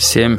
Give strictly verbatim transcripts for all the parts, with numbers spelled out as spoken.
Семь.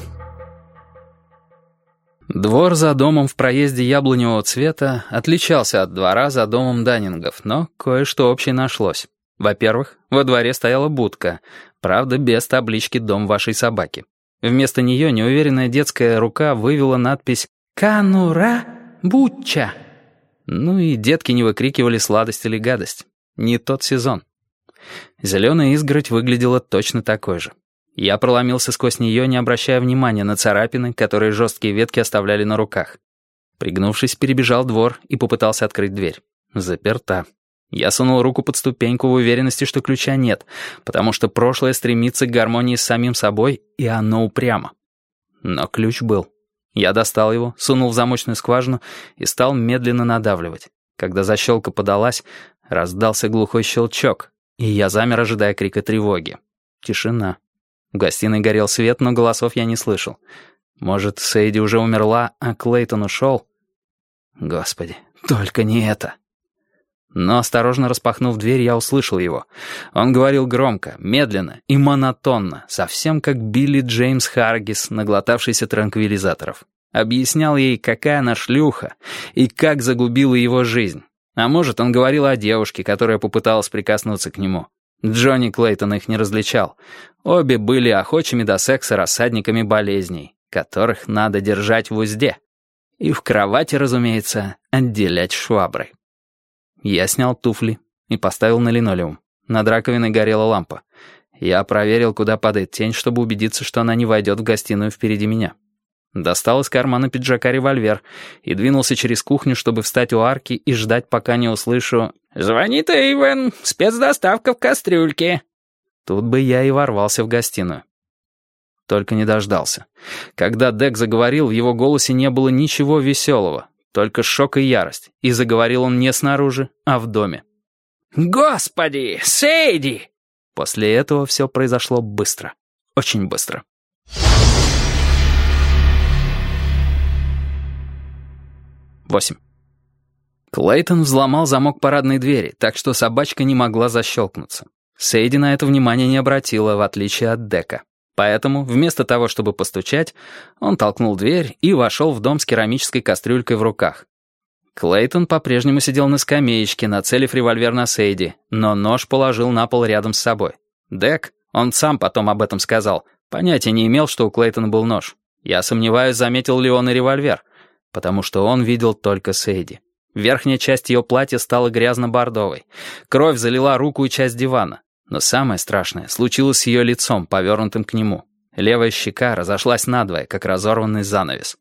Двор за домом в проезде яблоневого цвета отличался от двора за домом Даннингов, но кое-что общее нашлось. Во-первых, во дворе стояла будка, правда, без таблички «Дом вашей собаки». Вместо нее неуверенная детская рука вывела надпись «Канура Бучча». Ну и детки не выкрикивали сладость или гадость. Не тот сезон. Зеленая изгородь выглядела точно такой же. Я проломился сквозь нее, не обращая внимания на царапины, которые жесткие ветки оставляли на руках. Пригнувшись, перебежал двор и попытался открыть дверь. Заперта. Я сунул руку под ступеньку в уверенности, что ключа нет, потому что прошлое стремится к гармонии с самим собой, и оно упрямо. Но ключ был. Я достал его, сунул в замочную скважину и стал медленно надавливать. Когда защелка подалась, раздался глухой щелчок, и я замер, ожидая крика тревоги. Тишина. В гостиной горел свет, но голосов я не слышал. Может, Сэйди уже умерла, а Клейтон ушел? Господи, только не это. Но, осторожно распахнув дверь, я услышал его. Он говорил громко, медленно и монотонно, совсем как Билли Джеймс Харгис, наглотавшийся транквилизаторов. Объяснял ей, какая она шлюха и как загубила его жизнь. А может, он говорил о девушке, которая попыталась прикоснуться к нему. Джонни Клейтон их не различал. Обе были охочими до секса рассадниками болезней, которых надо держать в узде. И в кровати, разумеется, отделять шваброй. Я снял туфли и поставил на линолеум. Над раковиной горела лампа. Я проверил, куда падает тень, чтобы убедиться, что она не войдет в гостиную впереди меня. Достал из кармана пиджака револьвер и двинулся через кухню, чтобы встать у арки и ждать, пока не услышу «Звонит Эйвен, спецдоставка в кастрюльке». Тут бы я и ворвался в гостиную. Только не дождался. Когда Дек заговорил, в его голосе не было ничего веселого, только шок и ярость, и заговорил он не снаружи, а в доме. «Господи, Сэйди!» После этого все произошло быстро, очень быстро. Восемь. Клейтон взломал замок парадной двери, так что собачка не могла защелкнуться. Сэйди на это внимание не обратила, в отличие от Дека. Поэтому, вместо того, чтобы постучать, он толкнул дверь и вошел в дом с керамической кастрюлькой в руках. Клейтон по-прежнему сидел на скамеечке, нацелив револьвер на Сэйди, но нож положил на пол рядом с собой. Дек, он сам потом об этом сказал, понятия не имел, что у Клейтона был нож. Я сомневаюсь, заметил ли он и револьвер, потому что он видел только Сэйди. Верхняя часть ее платья стала грязно-бордовой. Кровь залила руку и часть дивана. Но самое страшное случилось с ее лицом, повернутым к нему. Левая щека разошлась надвое, как разорванный занавес.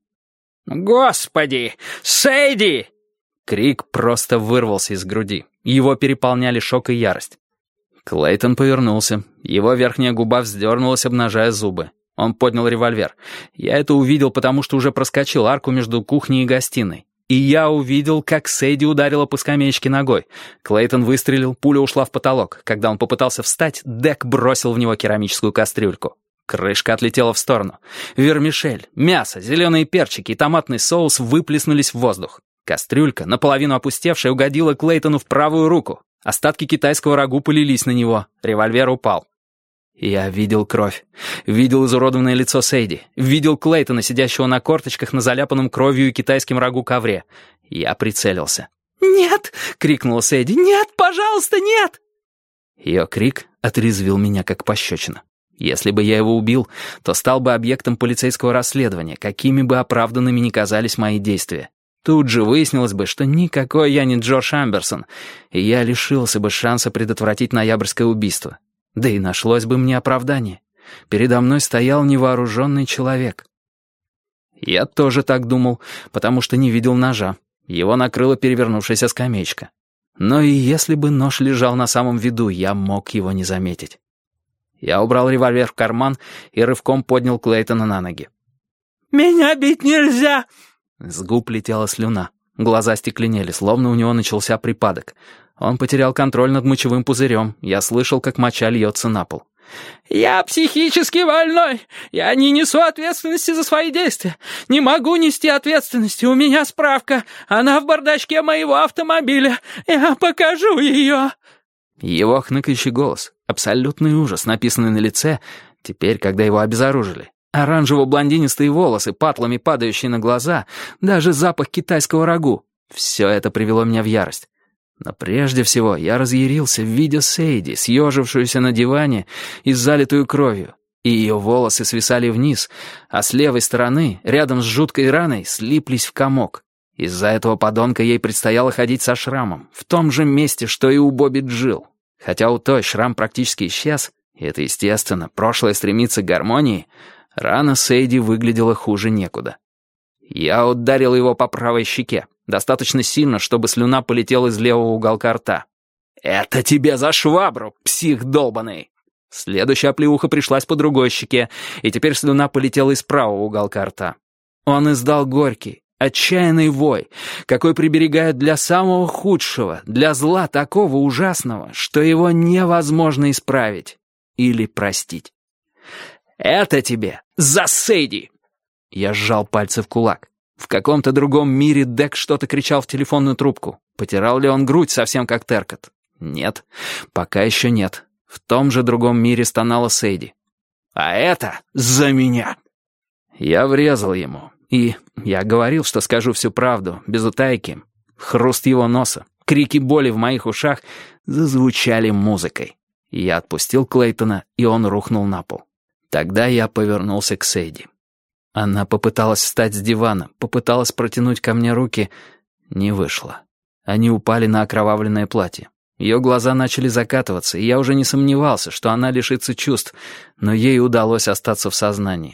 «Господи! Сэйди!» Крик просто вырвался из груди. Его переполняли шок и ярость. Клейтон повернулся. Его верхняя губа вздернулась, обнажая зубы. Он поднял револьвер. Я это увидел, потому что уже проскочил арку между кухней и гостиной. И я увидел, как Сэйди ударила по скамеечке ногой. Клейтон выстрелил, пуля ушла в потолок. Когда он попытался встать, Дек бросил в него керамическую кастрюльку. Крышка отлетела в сторону. Вермишель, мясо, зеленые перчики и томатный соус выплеснулись в воздух. Кастрюлька, наполовину опустевшая, угодила Клейтону в правую руку. Остатки китайского рагу полились на него. Револьвер упал. Я видел кровь. Видел изуродованное лицо Сэйди. Видел Клейтона, сидящего на корточках на заляпанном кровью и китайским рагу ковре. Я прицелился. «Нет!» — крикнула Сэйди. «Нет, пожалуйста, нет!» Ее крик отрезвил меня, как пощечина. Если бы я его убил, то стал бы объектом полицейского расследования, какими бы оправданными ни казались мои действия. Тут же выяснилось бы, что никакой я не Джордж Амберсон, и я лишился бы шанса предотвратить ноябрьское убийство. Да и нашлось бы мне оправдание. Передо мной стоял невооруженный человек. Я тоже так думал, потому что не видел ножа. Его накрыла перевернувшаяся скамеечка. Но и если бы нож лежал на самом виду, я мог его не заметить. Я убрал револьвер в карман и рывком поднял Клейтона на ноги. «Меня бить нельзя!» С губ летела слюна. Глаза стекленели, словно у него начался припадок. Он потерял контроль над мочевым пузырем. Я слышал, как моча льется на пол. «Я психически больной. Я не несу ответственности за свои действия. Не могу нести ответственности. У меня справка. Она в бардачке моего автомобиля. Я покажу ее». Его хныкающий голос, абсолютный ужас, написанный на лице, теперь, когда его обезоружили, Оранжево-блондинистые волосы, патлами падающие на глаза, даже запах китайского рагу. Все это привело меня в ярость. Но прежде всего я разъярился, видя Сейди, съежившуюся на диване и залитую кровью. И ее волосы свисали вниз, а с левой стороны, рядом с жуткой раной, слиплись в комок. Из-за этого подонка ей предстояло ходить со шрамом, в том же месте, что и у Бобби Джилл. Хотя у той шрам практически исчез, и это естественно, прошлое стремится к гармонии, рана Сейди выглядела хуже некуда. Я ударил его по правой щеке, достаточно сильно, чтобы слюна полетела из левого уголка рта. «Это тебе за швабру, псих долбаный!» Следующая оплеуха пришлась по другой щеке, и теперь слюна полетела из правого уголка рта. Он издал горький, отчаянный вой, какой приберегают для самого худшего, для зла такого ужасного, что его невозможно исправить или простить. «Это тебе за Сейди!» Я сжал пальцы в кулак. В каком-то другом мире Дек что-то кричал в телефонную трубку. Потирал ли он грудь совсем как Теркот? Нет, пока еще нет. В том же другом мире стонала Сейди. «А это за меня!» Я врезал ему. И я говорил, что скажу всю правду, без утайки. Хруст его носа, крики боли в моих ушах зазвучали музыкой. Я отпустил Клейтона, и он рухнул на пол. Тогда я повернулся к Сейди. Она попыталась встать с дивана, попыталась протянуть ко мне руки. Не вышло. Они упали на окровавленное платье. Ее глаза начали закатываться, и я уже не сомневался, что она лишится чувств, но ей удалось остаться в сознании.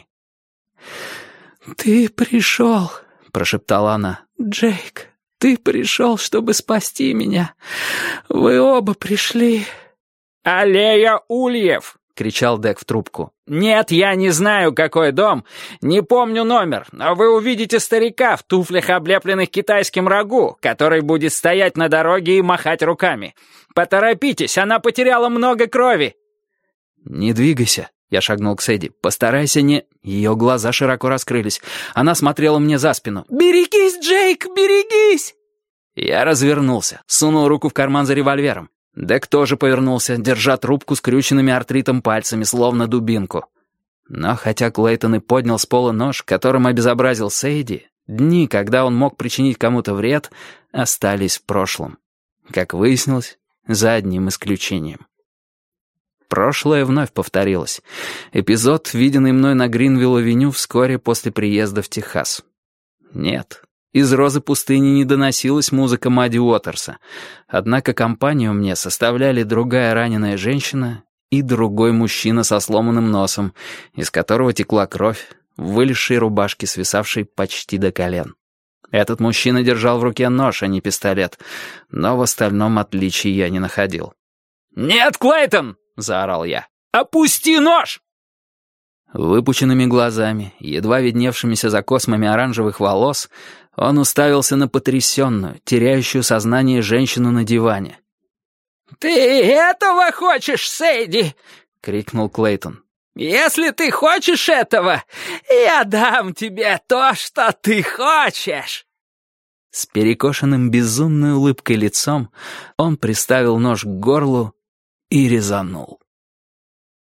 «Ты пришел», — прошептала она. «Джейк, ты пришел, чтобы спасти меня. Вы оба пришли». «Аллея ульев!» — кричал Дек в трубку. «Нет, я не знаю, какой дом, не помню номер, но вы увидите старика в туфлях, облепленных китайским рагу, который будет стоять на дороге и махать руками. Поторопитесь, она потеряла много крови». «Не двигайся», — я шагнул к Сейди. «Постарайся не...» Ее глаза широко раскрылись. Она смотрела мне за спину. «Берегись, Джейк, берегись!» Я развернулся, сунул руку в карман за револьвером. Дек тоже повернулся, держа трубку скрюченными артритом пальцами, словно дубинку. Но хотя Клейтон и поднял с пола нож, которым обезобразил Сейди, дни, когда он мог причинить кому-то вред, остались в прошлом. Как выяснилось, за одним исключением. Прошлое вновь повторилось. Эпизод, виденный мной на Гринвилл-авеню вскоре после приезда в Техас. Нет, из «Розы пустыни» не доносилась музыка Мадди Уотерса, однако компанию мне составляли другая раненая женщина и другой мужчина со сломанным носом, из которого текла кровь, в вылезшей рубашке, свисавшей почти до колен. Этот мужчина держал в руке нож, а не пистолет, но в остальном отличий я не находил. «Нет, Клейтон!» — заорал я. «Опусти нож!» Выпученными глазами, едва видневшимися за космами оранжевых волос, он уставился на потрясенную, теряющую сознание женщину на диване. «Ты этого хочешь, Сейди?» — крикнул Клейтон. «Если ты хочешь этого, я дам тебе то, что ты хочешь!» С перекошенным безумной улыбкой лицом он приставил нож к горлу и резанул.